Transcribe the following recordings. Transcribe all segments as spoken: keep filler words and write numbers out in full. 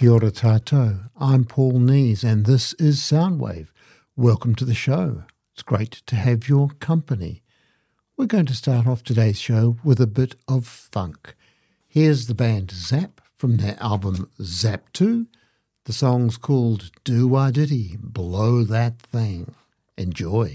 Kia ora tātou. I'm Paul Nees and this is Soundwave. Welcome to the show. It's great to have your company. We're going to start off today's show with a bit of funk. Here's the band Zap from their album Zap two. The song's called Do-Wah-Diddy, Blow That Thing. Enjoy.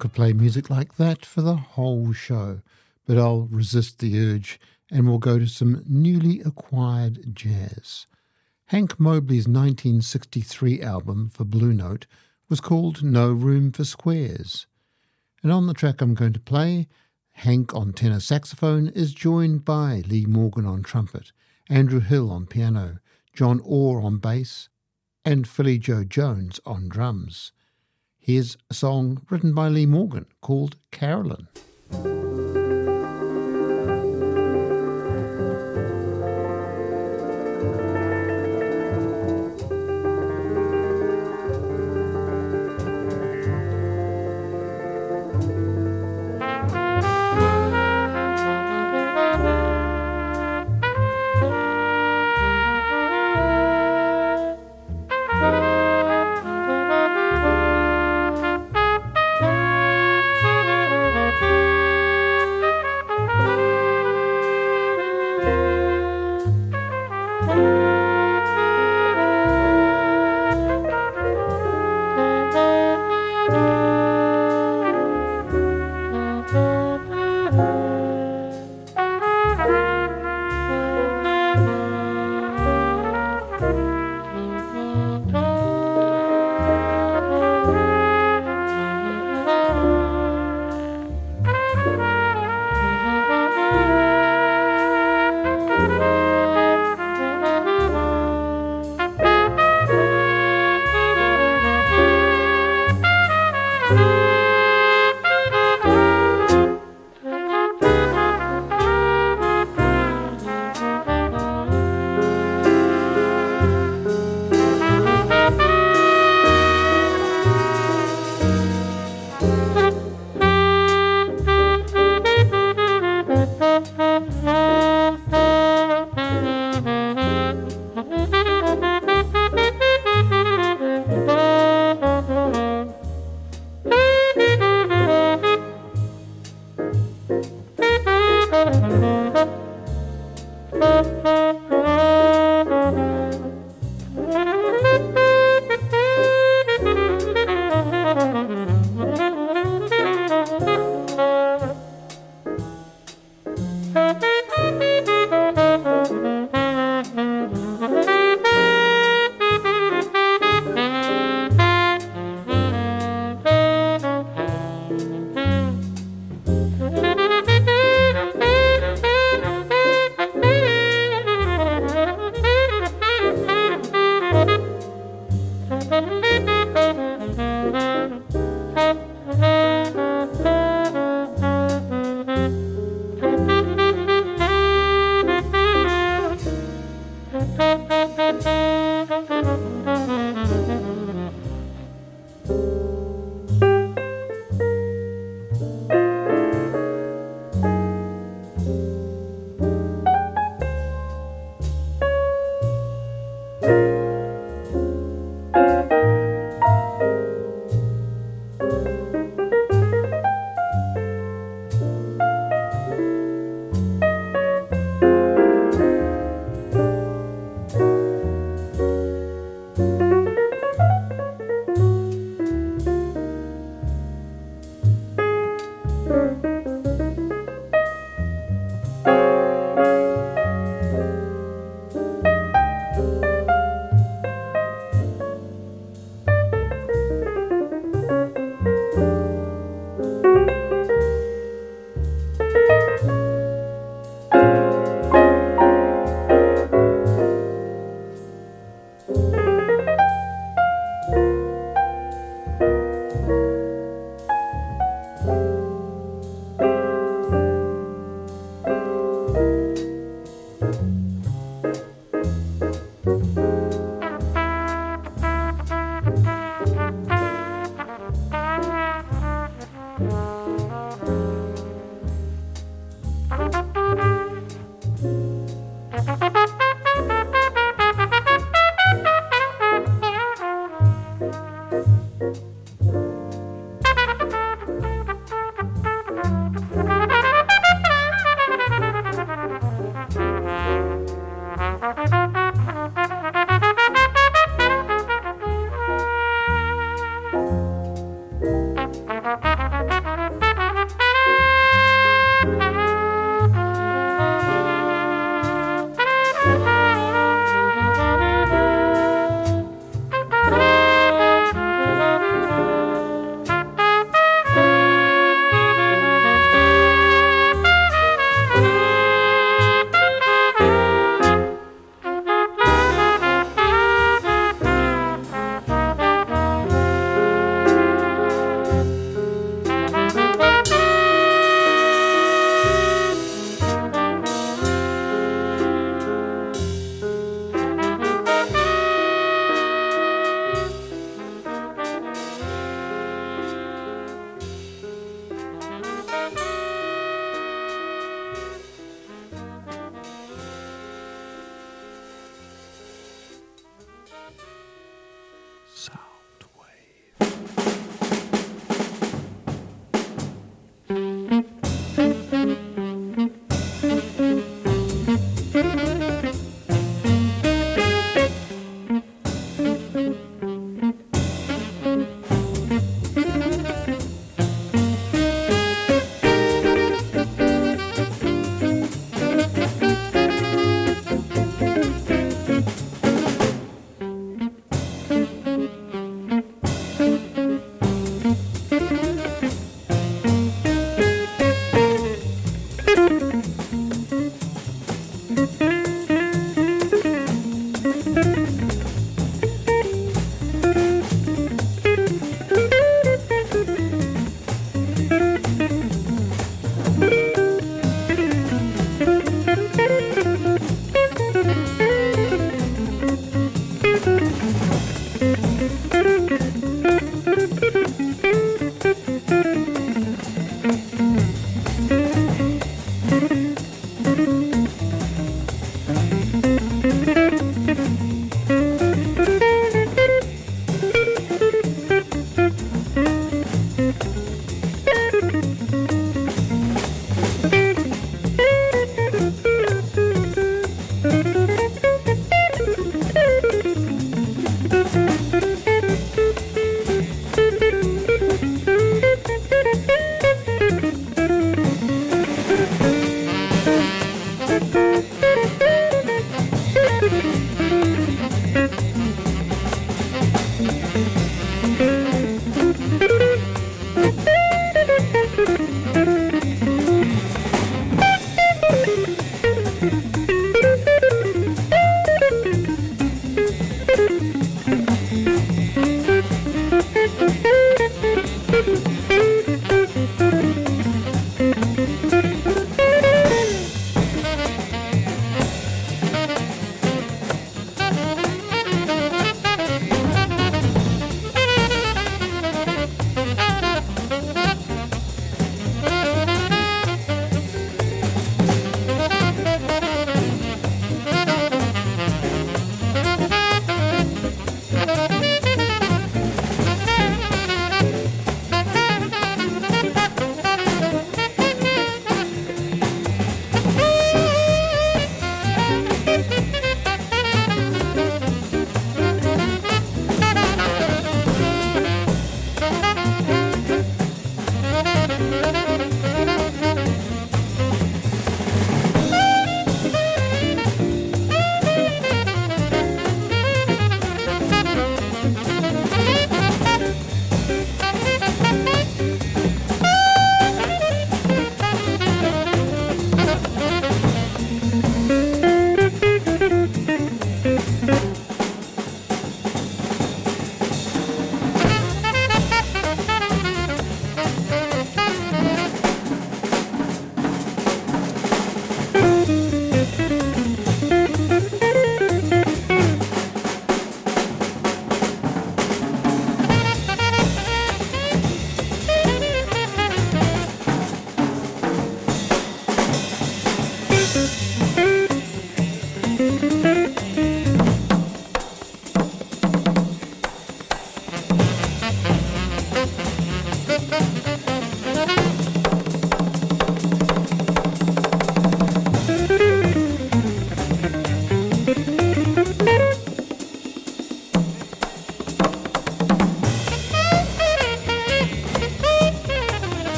could play music like that for the whole show, but I'll resist the urge and we'll go to some newly acquired jazz. Hank Mobley's nineteen sixty-three album for Blue Note was called No Room for Squares. And on the track I'm going to play, Hank on tenor saxophone is joined by Lee Morgan on trumpet, Andrew Hill on piano, John Orr on bass, and Philly Joe Jones on drums. Here's a song written by Lee Morgan called Carolyn.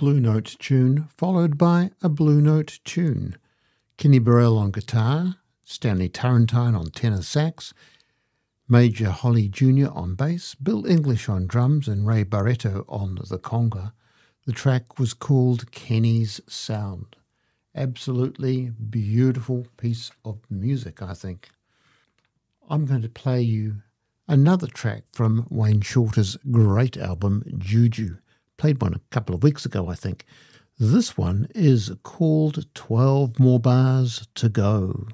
Blue Note tune followed by a Blue Note tune. Kenny Burrell on guitar, Stanley Turrentine on tenor sax, Major Holly Junior on bass, Bill English on drums and Ray Barretto on the conga. The track was called Kenny's Sound. Absolutely beautiful piece of music, I think. I'm going to play you another track from Wayne Shorter's great album, Juju. Played one a couple of weeks ago, I think. This one is called twelve More Bars to Go.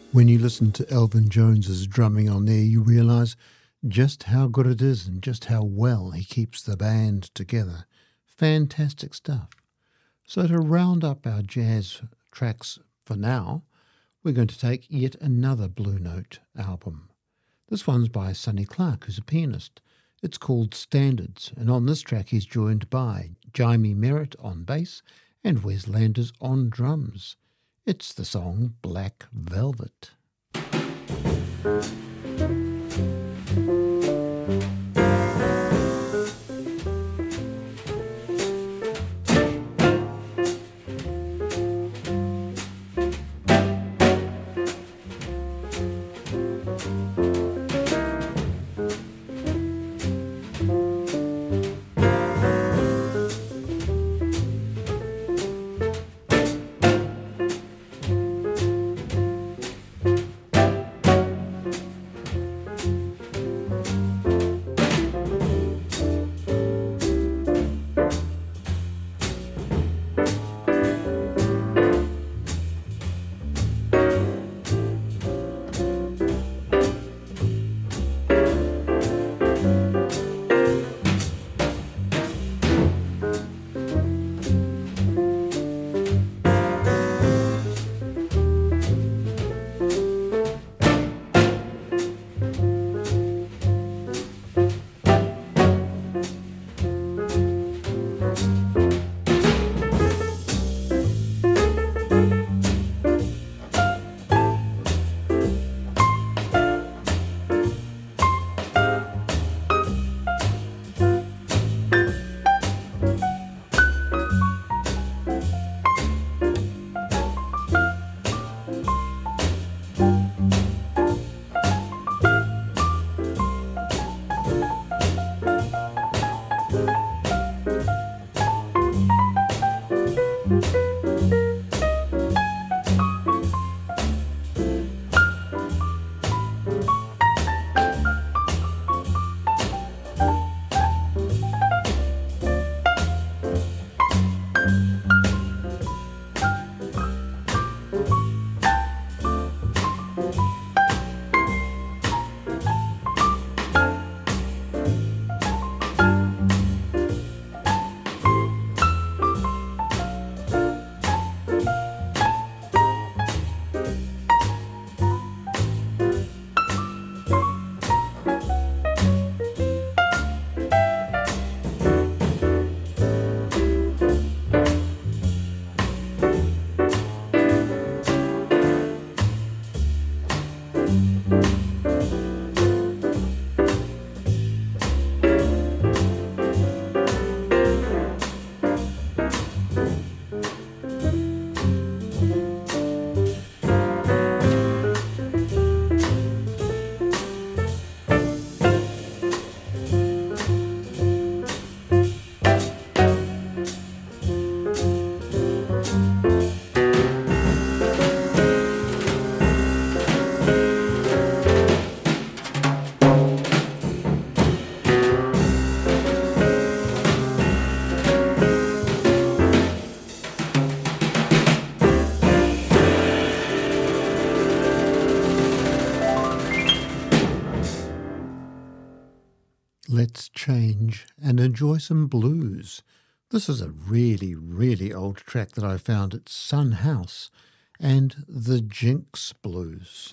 When you listen to Elvin Jones's drumming on there, you realise just how good it is and just how well he keeps the band together. Fantastic stuff. So to round up our jazz tracks for now, we're going to take yet another Blue Note album. This one's by Sonny Clark, who's a pianist. It's called Standards, and on this track he's joined by Jaime Merritt on bass and Wes Landers on drums. It's the song Black Velvet. Let's change and enjoy some blues. This is a really, really old track that I found at Sun House and the Jinx Blues.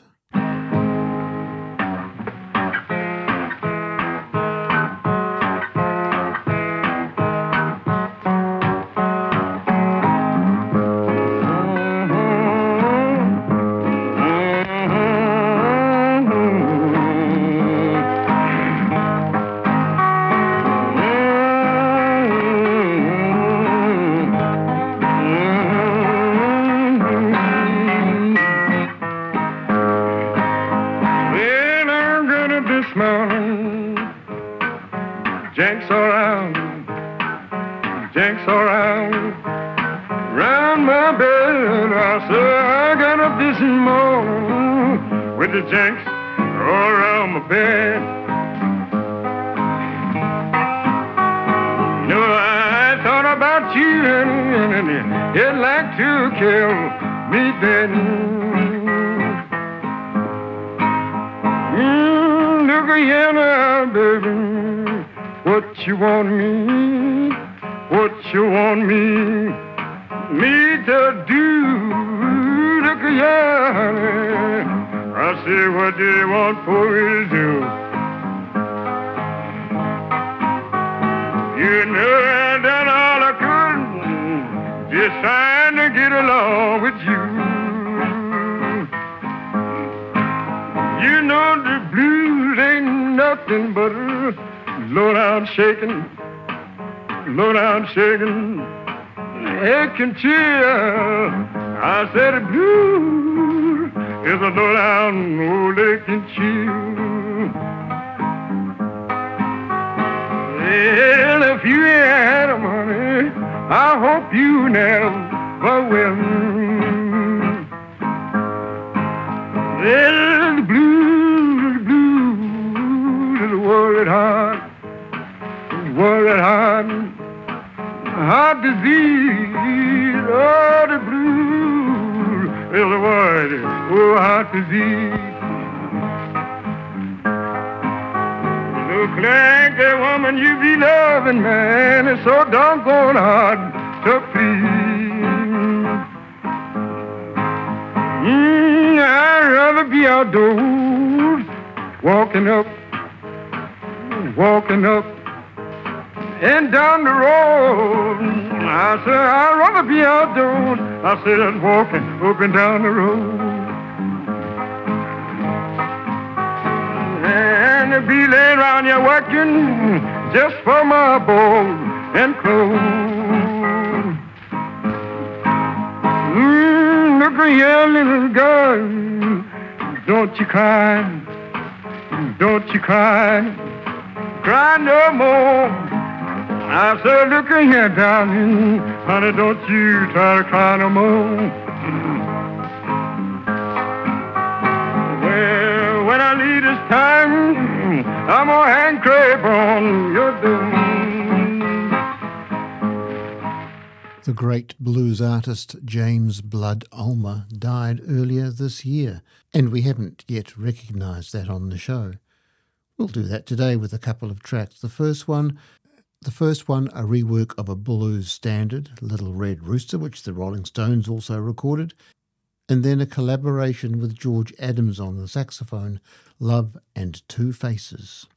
Jinx around, jinx around, round my bed. I said I got up this morning with the jinx all around my bed. You know, I thought about you and, and, and it'd like to kill me then. here now, baby. What you want me? What you want me? Me to do? Look here. I say, what do you want for me to do? You know I done all I could, just trying to get along with you. You know the blues ain't nothing but a low down shaking, low down shaking, aching chill. I said the blues is a low down old aching chill. Well, if you ain't had the money, I hope you never will. Well, the blues, the blues is worried heart, worried heart, heart disease. Oh, the blues is worried, oh, heart disease. Look like a woman you be loving, man, it's so doggone hard to please. Mm, I'd rather be outdoors, walking up, walking up and down the road. I said I'd rather be outdoors. I said I'm walking up and down the road. And to be laying around here working just for my board and clothes. Mm, look at here, little girl, don't you cry, don't you cry, cry no more. I said, look at here, darling, honey, don't you try to cry no more. Well, when I leave this time, I'm gonna hang crepe on your door. The great blues artist James Blood Ulmer died earlier this year, and we haven't yet recognised that on the show. We'll do that today with a couple of tracks. The first one, the first one, a rework of a blues standard, Little Red Rooster, which the Rolling Stones also recorded, and then a collaboration with George Adams on the saxophone, Love and Two Faces.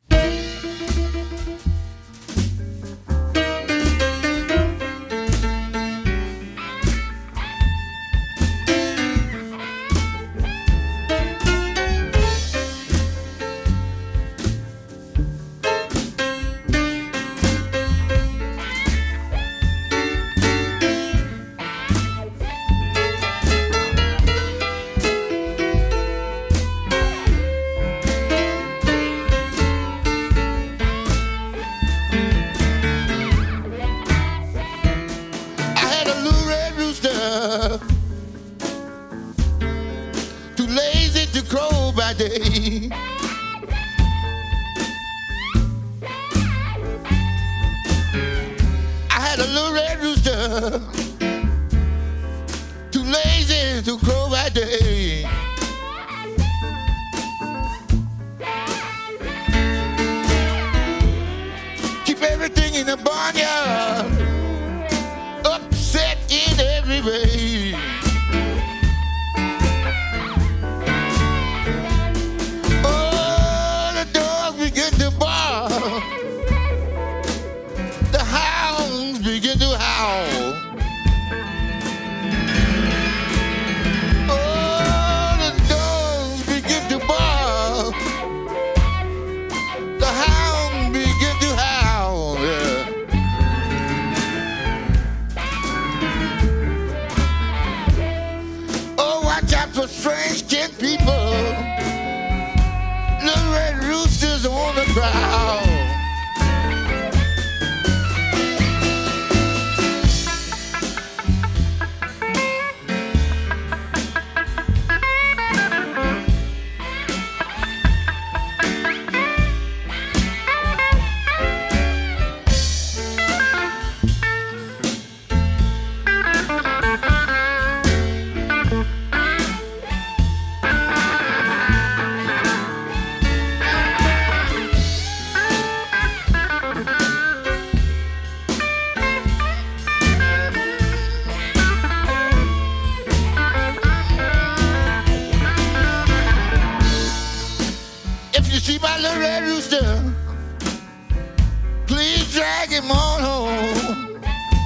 my little red rooster, please drag him on home.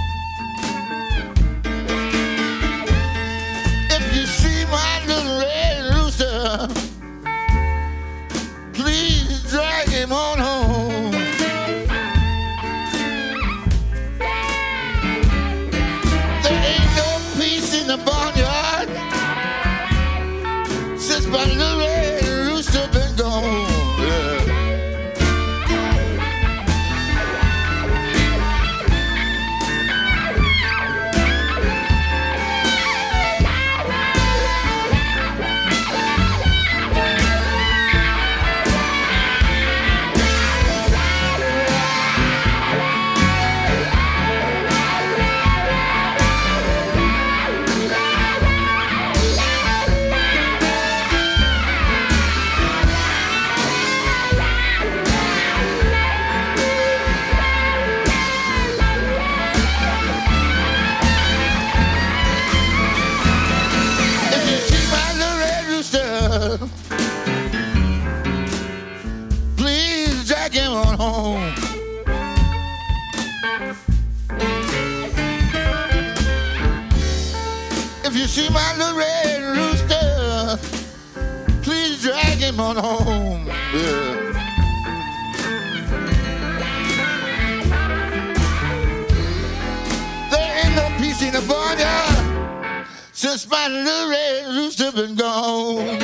If you see my little red rooster, please drag him on home. There ain't no peace in the barnyard since my little red rooster been gone. Yeah. Please drag him on home. If you see my little red rooster, please drag him on home. Yeah. There ain't no peace in the barnyard since my little red rooster been gone.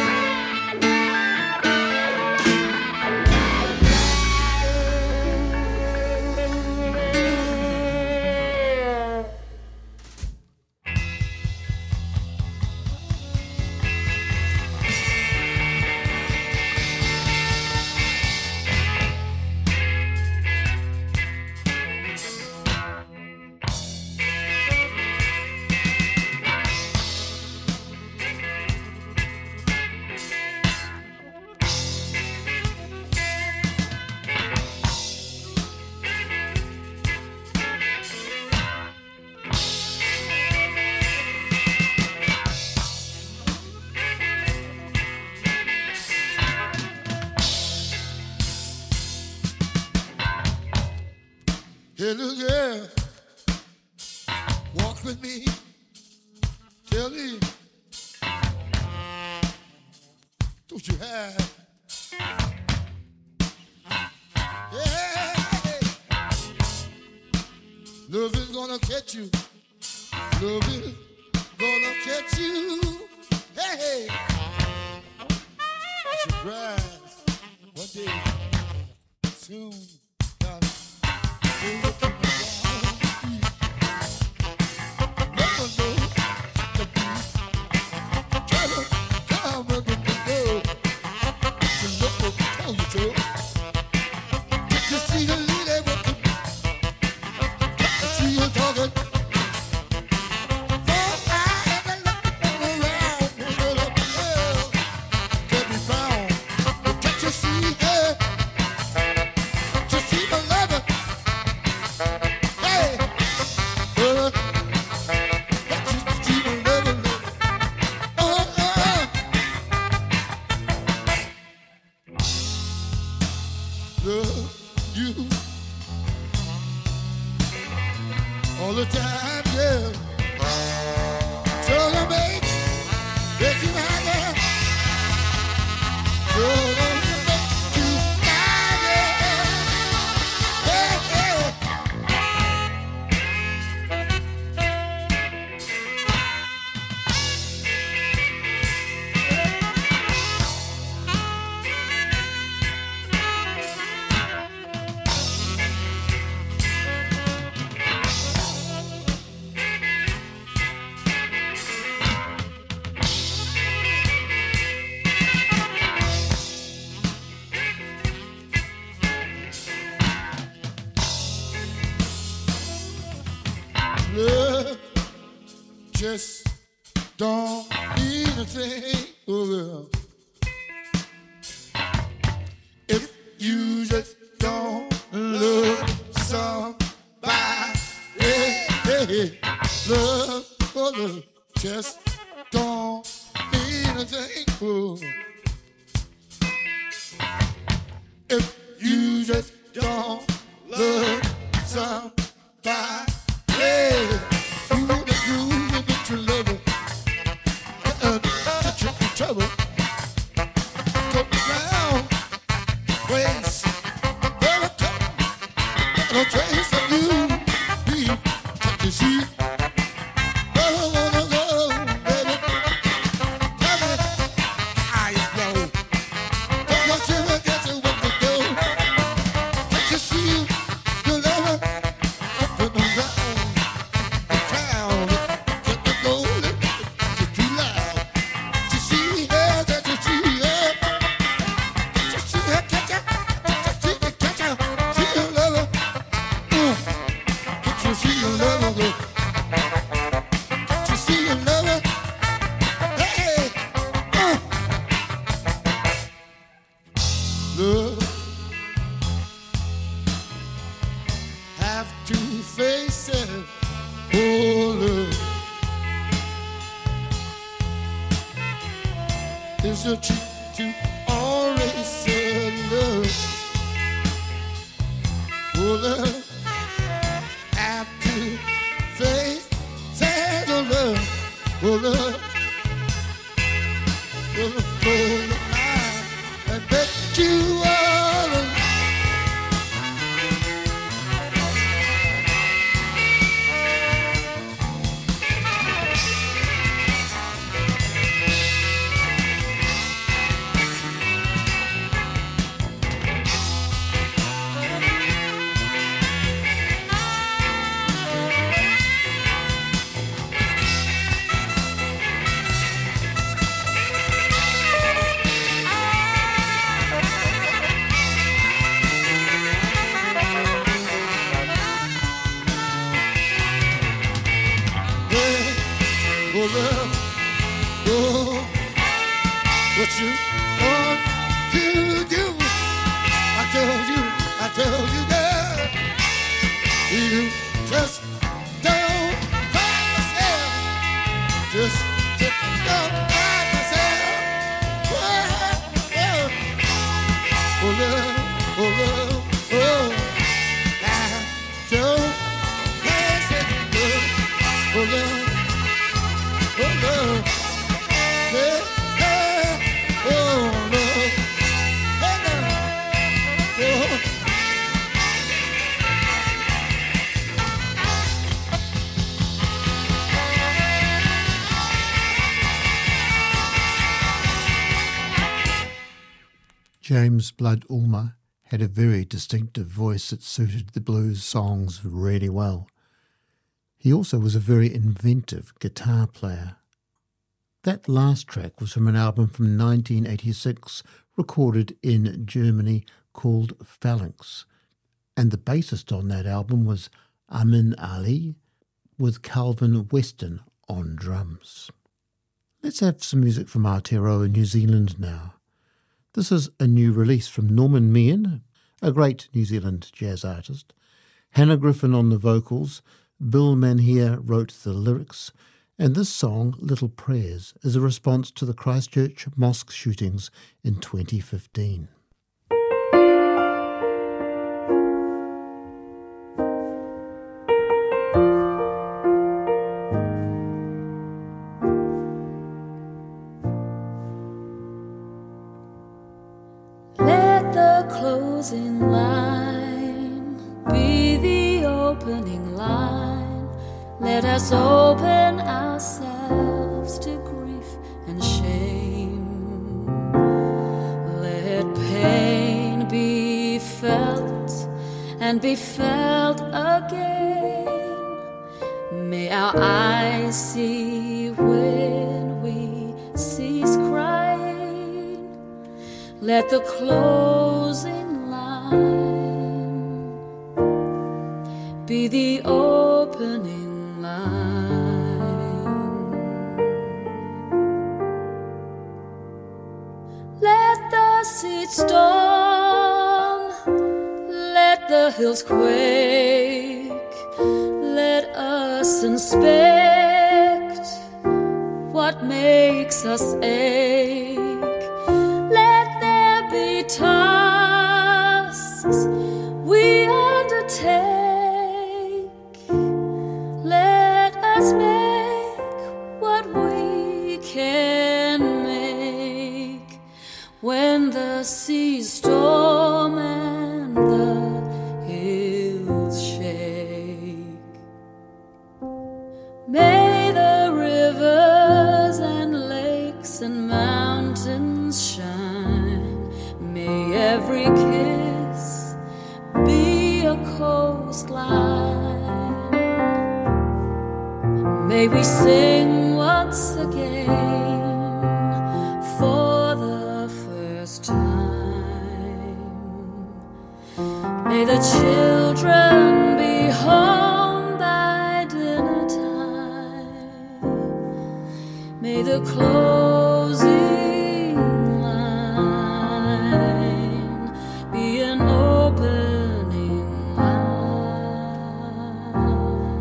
Hey, little girl, walk with me. Tell me, don't you have? Yeah, love is gonna catch you. Love is gonna catch you. Hey, surprise one day soon. All the time, yeah. So gonna make, make you happy. So gonna make you happy. Yeah, yeah. Love just don't mean a thing, oh girl. If you just don't love somebody, hey, hey, love, oh love just don't mean a thing, oh. just don't love somebody. Yeah. You know the groove and get your lover. Uh, get you in trouble. Go down, waste. Never come. No trace of you. Be, can't you see? Oh, oh, oh, oh, baby. Tell me, eyes blow. Don't want you to get to what to do. Can't you see your lover up and around the town? Get the gold, get too loud. To see her, that you see her. To see her, catch her, to see her, catch her. See your lover. Mm. Can't you see your lover go? Can't you see your lover? Hey, uh. Love, have to face it. Oh, love is a trick to always say love. Oh, love, have to face it. Oh, love, oh, love, oh, love, oh, love. I bet you all alone. Hey, oh, love, oh, what you want to do? I told you, I told you, girl, you just don't find yourself. Just, just don't find yourself. Oh, yeah. Oh, love, oh, love, oh, I don't pass it, love, oh, love. Oh, love, yeah, yeah. Oh, love, yeah, love. Oh. James Blood Ulmer had a very distinctive voice that suited the blues songs really well. He also was a very inventive guitar player. That last track was from an album from nineteen eighty-six, recorded in Germany, called Phalanx. And the bassist on that album was Amin Ali, with Calvin Weston on drums. Let's have some music from Aotearoa, New Zealand now. This is a new release from Norman Meehan, a great New Zealand jazz artist. Hannah Griffin on the vocals, Bill Manhia wrote the lyrics, and this song, Little Prayers, is a response to the Christchurch mosque shootings in twenty fifteen. Let the closing line be the opening line. Let us open ourselves to grief and shame. Let pain be felt and be felt again. May our eyes see when we cease crying. Let the closing line be the opening line. Let the seeds storm, let the hills quake. Let us inspect what makes us ache. Let there be tasks can make when the seas storm and the hills shake. May the rivers and lakes and mountains shine. May every kiss be a coastline. May we sing once again for the first time. May the children be home by dinner time. May the closing line be an opening line.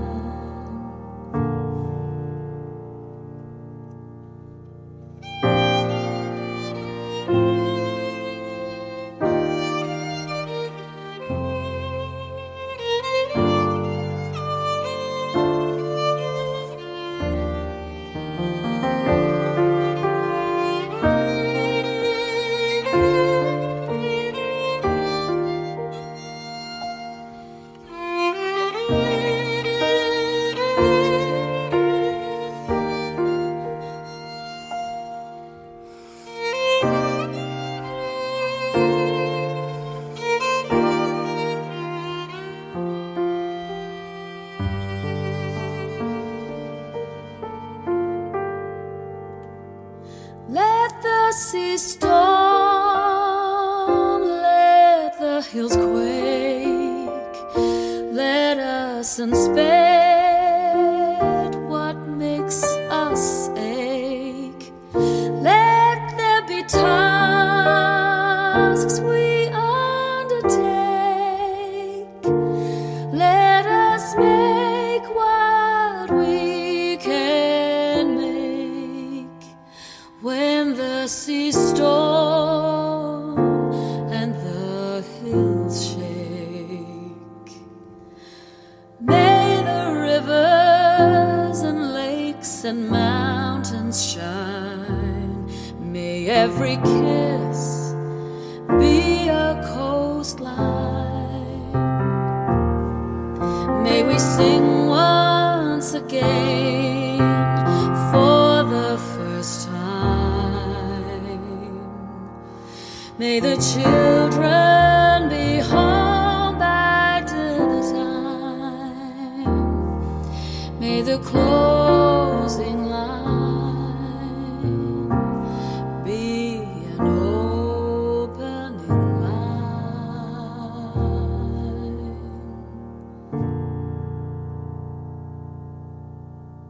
Let the sea storm, let the hills quake, let us inspect what makes us ache. Let there be tasks we undertake. Let us make what we can make when the sea storm and the hills shake. May the rivers and lakes and mountains shine. May every kiss be a coastline. May we sing once again for the first time. May the children be home by dinner time. May the closing line be an opening line.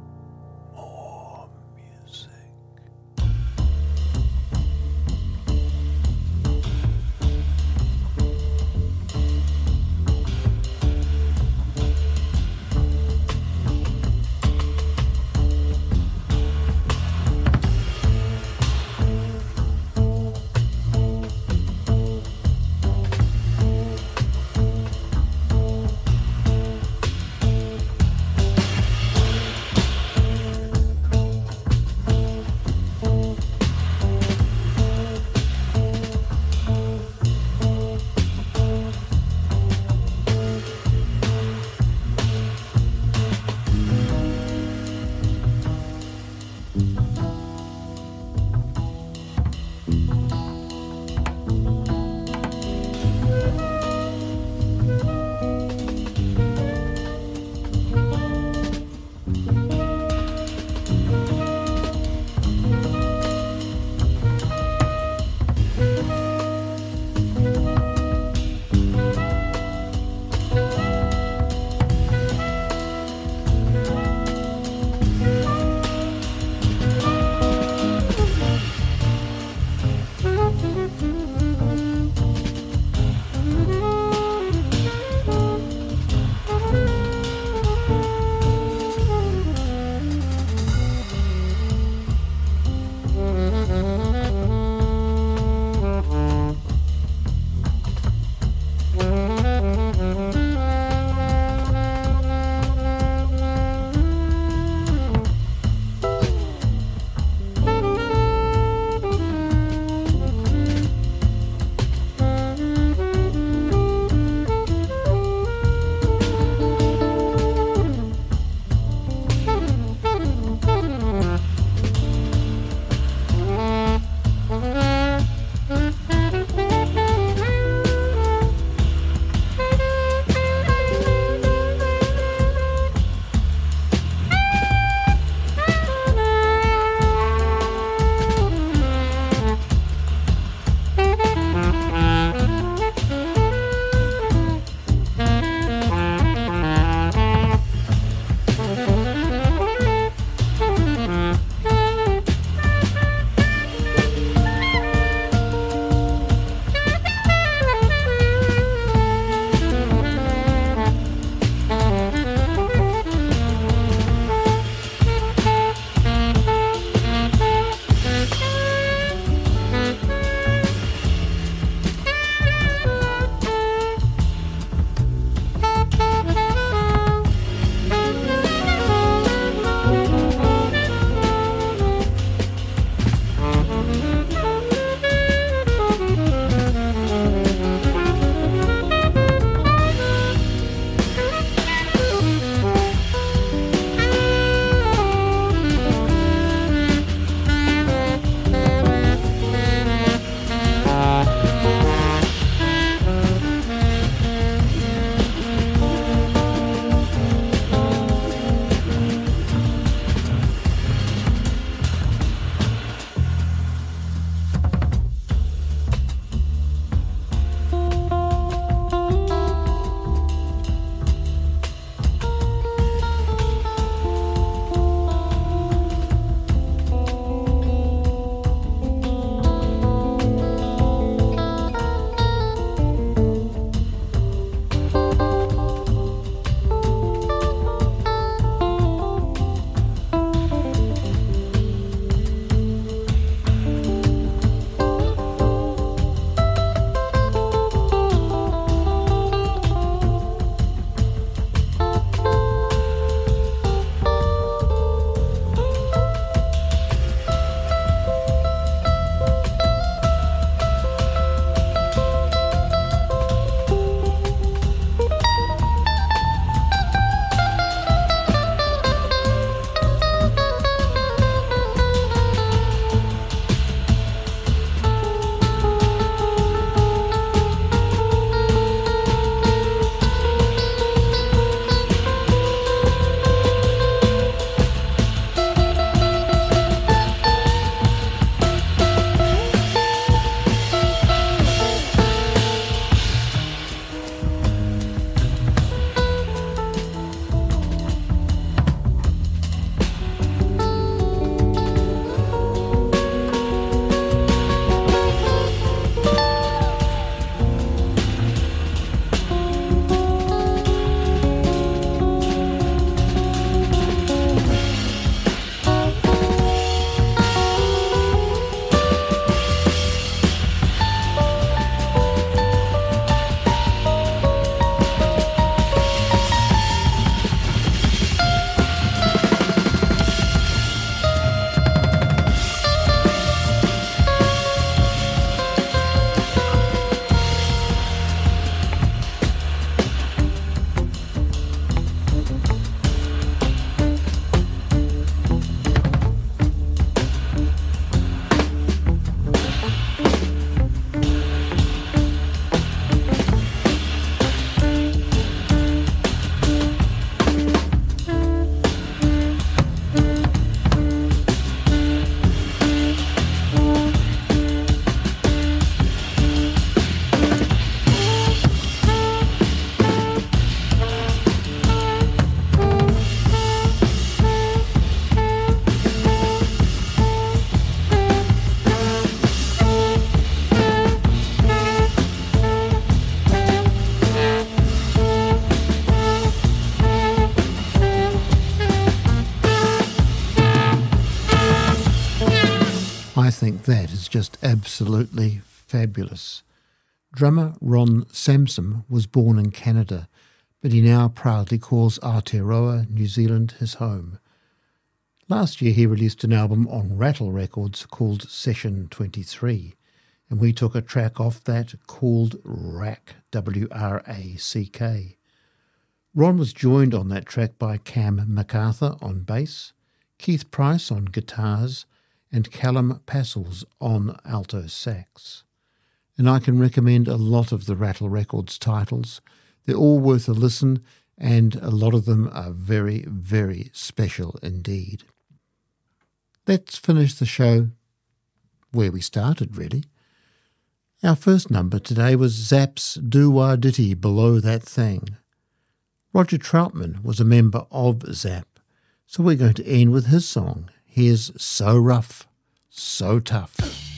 I think that is just absolutely fabulous. Drummer Ron Samsom was born in Canada, but he now proudly calls Aotearoa, New Zealand, his home. Last year he released an album on Rattle Records called Session twenty-three, and we took a track off that called Rack, W R A C K. Ron was joined on that track by Cam MacArthur on bass, Keith Price on guitars, and Callum Passels on alto sax. And I can recommend a lot of the Rattle Records titles. They're all worth a listen, and a lot of them are very, very special indeed. Let's finish the show where we started, really. Our first number today was Zapp's Doo-Wah Ditty, Below That Thing. Roger Troutman was a member of Zapp, so we're going to end with his song. Here's So Rough, So Tough.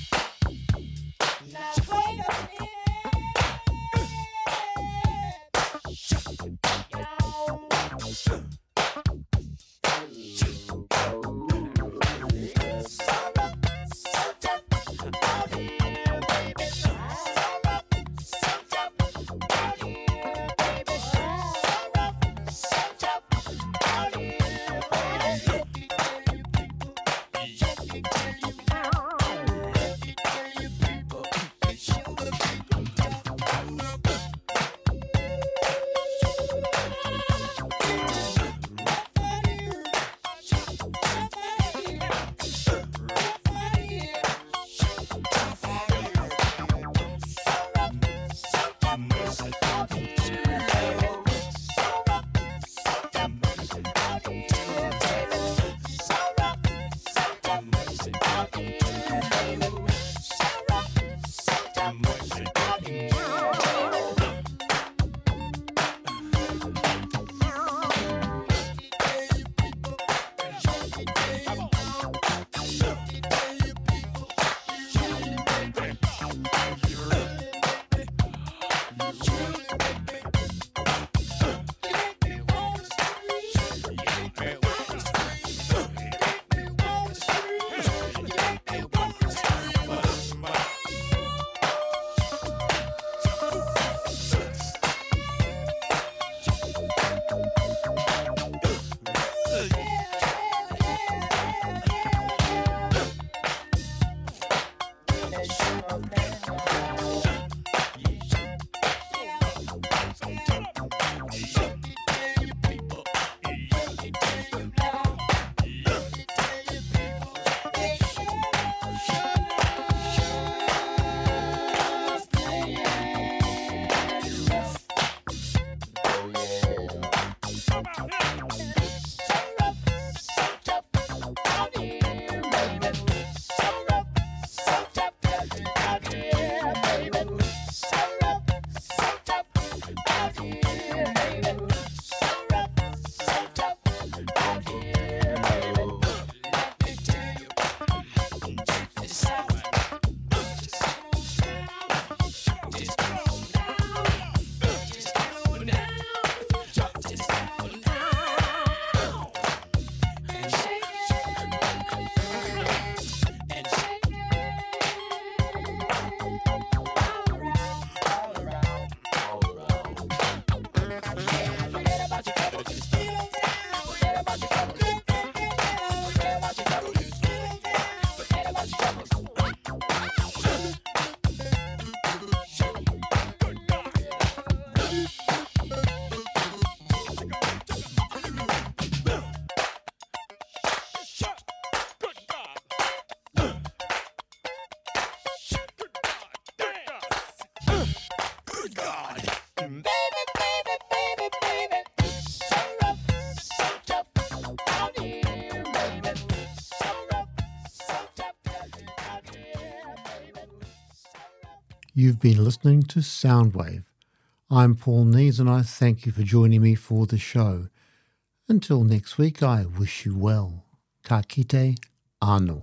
You've been listening to Soundwave. I'm Paul Nees and I thank you for joining me for the show. Until next week, I wish you well. Ka kite anō.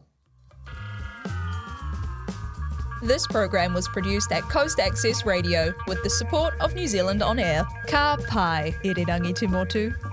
This program was produced at Coast Access Radio with the support of New Zealand On Air. Ka pai, Irirangi Te Motu.